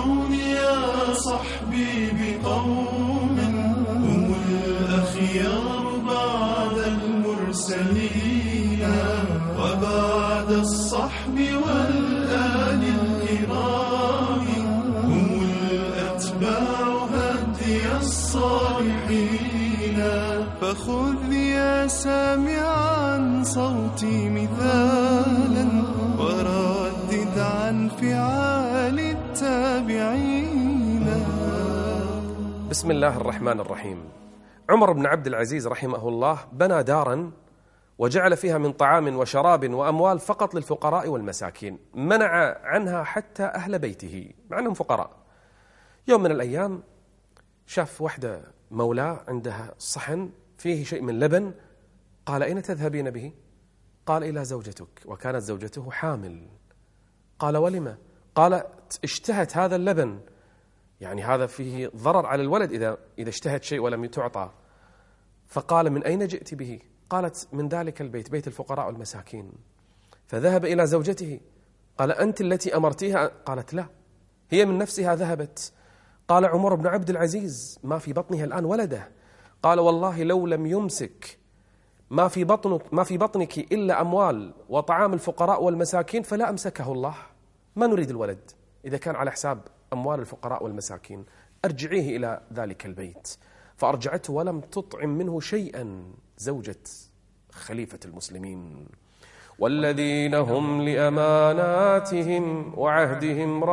الكون يا صحبي بقوم هم الأخيار بعد المرسلين وبعد الصحب والآل الكرام هم الأتباع هدي الصالحين. فخذ يا سامعا صوتي مثالا وردد عن فعال التابعين. بسم الله الرحمن الرحيم. عمر بن عبد العزيز رحمه الله بنى دارا وجعل فيها من طعام وشراب وأموال فقط للفقراء والمساكين، منع عنها حتى أهل بيته مع أنهم فقراء. يوم من الأيام شاف وحدة مولاة عندها صحن فيه شيء من لبن، قال: أين تذهبين به؟ قال: إلى زوجتك. وكانت زوجته حامل. قال: ولم؟ قالت: اشتهت هذا اللبن، يعني هذا فيه ضرر على الولد إذا اشتهت شيء ولم تعطى. فقال: من أين جئت به؟ قالت: من ذلك البيت، بيت الفقراء والمساكين. فذهب إلى زوجته، قال: أنت التي أمرتيها؟ قالت: لا، هي من نفسها ذهبت. قال عمر بن عبد العزيز: ما في بطنها الآن ولده. قال: والله لو لم يمسك ما في بطنك إلا أموال وطعام الفقراء والمساكين فلا أمسكه الله. ما نريد الولد إذا كان على حساب أموال الفقراء والمساكين، أرجعيه إلى ذلك البيت. فأرجعته ولم تطعم منه شيئا زوجة خليفة المسلمين. والذين هم لأماناتهم وعهدهم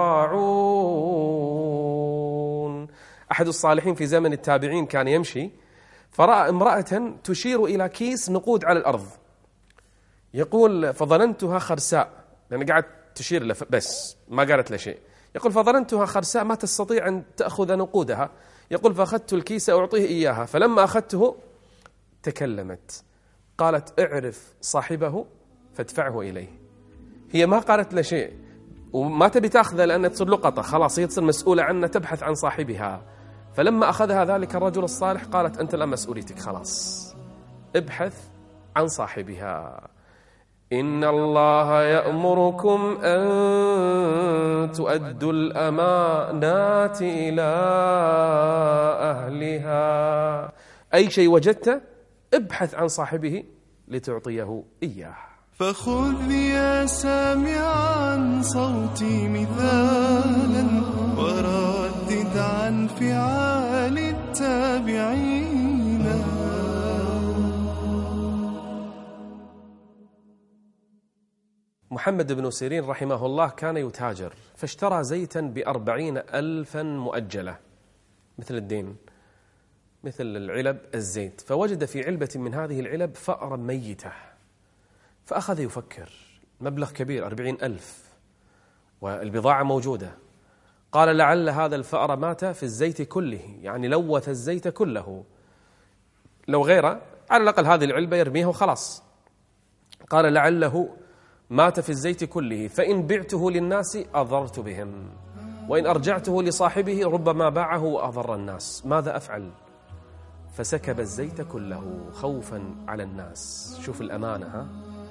راعون. أحد الصالحين في زمن التابعين كان يمشي فرأى امرأة تشير إلى كيس نقود على الأرض، يقول: فظننتها خرساء، لأن قاعد تشير له بس ما قالت له شيء. يقول: فظننتها خرساء ما تستطيع أن تأخذ نقودها. يقول: فأخذت الكيس أعطيه إياها، فلما أخذته تكلمت، قالت: اعرف صاحبه فادفعه إليه. هي ما قالت له شيء وما تبي تأخذه لأن تصير لقطة، خلاص هي تصير مسؤولة عنه، تبحث عن صاحبها. فلما أخذها ذلك الرجل الصالح قالت: أنت الآن مسؤوليتك، خلاص ابحث عن صاحبها. إن الله يأمركم أن تؤدوا الأمانات إلى أهلها. أي شيء وجدته ابحث عن صاحبه لتعطيه إياه. فخذ يا سامعا صوتي مثالا وردد عن فعال التابعين. محمد بن سيرين رحمه الله كان يتاجر، فاشترى زيتا ب40,000 مؤجلة مثل الدين، مثل العلب الزيت. فوجد في علبة من هذه العلب فأرا ميتة، فأخذ يفكر، مبلغ كبير 40,000 والبضاعة موجودة. قال: لعل هذا الفأر مات في الزيت كله، يعني لوث الزيت كله، لو غيره على الأقل هذه العلبة يرميها وخلاص. قال: لعله مات في الزيت كله، فإن بعته للناس أضررت بهم، وإن أرجعته لصاحبه ربما باعه وأضر الناس، ماذا أفعل؟ فسكب الزيت كله خوفا على الناس. شوف الأمانة، ها؟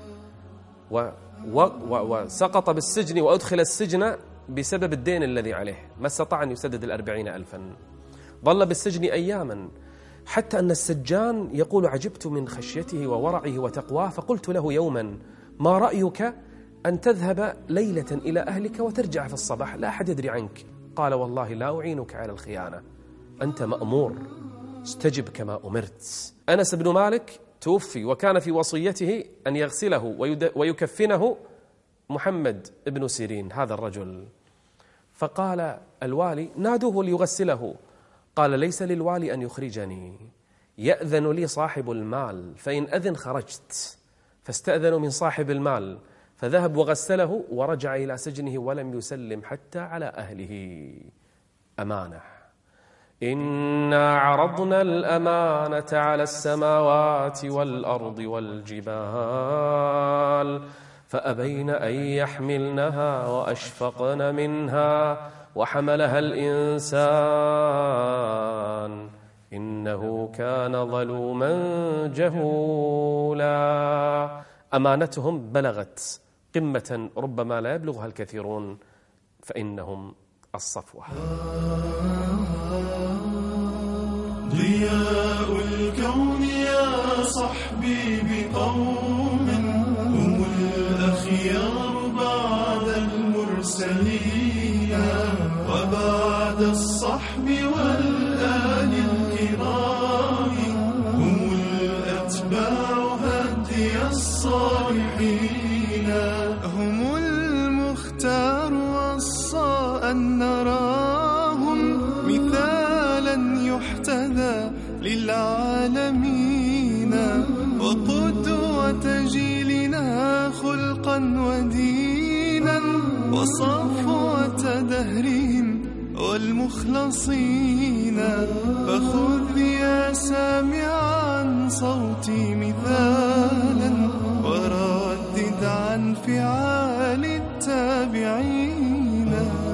وسقط بالسجن وأدخل السجن بسبب الدين الذي عليه، ما استطاع أن يسدد 40,000. ظل بالسجن أياما، حتى أن السجان يقول: عجبت من خشيته وورعه وتقواه، فقلت له يوما: ما رأيك أن تذهب ليلة إلى أهلك وترجع في الصباح، لا أحد يدري عنك. قال: والله لا أعينك على الخيانة، أنت مأمور، استجب كما أمرت. أنس بن مالك توفي وكان في وصيته أن يغسله ويكفنه محمد بن سيرين هذا الرجل. فقال الوالي: نادوه ليغسله. قال: ليس للوالي أن يخرجني، يأذن لي صاحب المال، فإن أذن خرجت. فاستأذنوا من صاحب المال، فذهب وغسله ورجع إلى سجنه ولم يسلم حتى على أهله. أمانة. إنا عرضنا الأمانة على السماوات والأرض والجبال فأبين أن يحملنها وأشفقن منها وحملها الإنسان إنه كان ظلوما جهولا. أمانتهم بلغت قمة ربما لا يبلغها الكثيرون، فإنهم الصفوة. ضياء الكون يا صحبي بقوم هم الأخيار بعد المرسلين، وبعد الصحب والآل الكرام هم الأتباع هدي الصالحين. هم المختار وصى أن نراهم مثالا يحتذى للعالمين، وقدوة جيلنا خلقا ودينا، وصفوة دهرهم والمخلصين. فخذ يا سامعا صوتي مثالا، وردد عن فعال التابعين.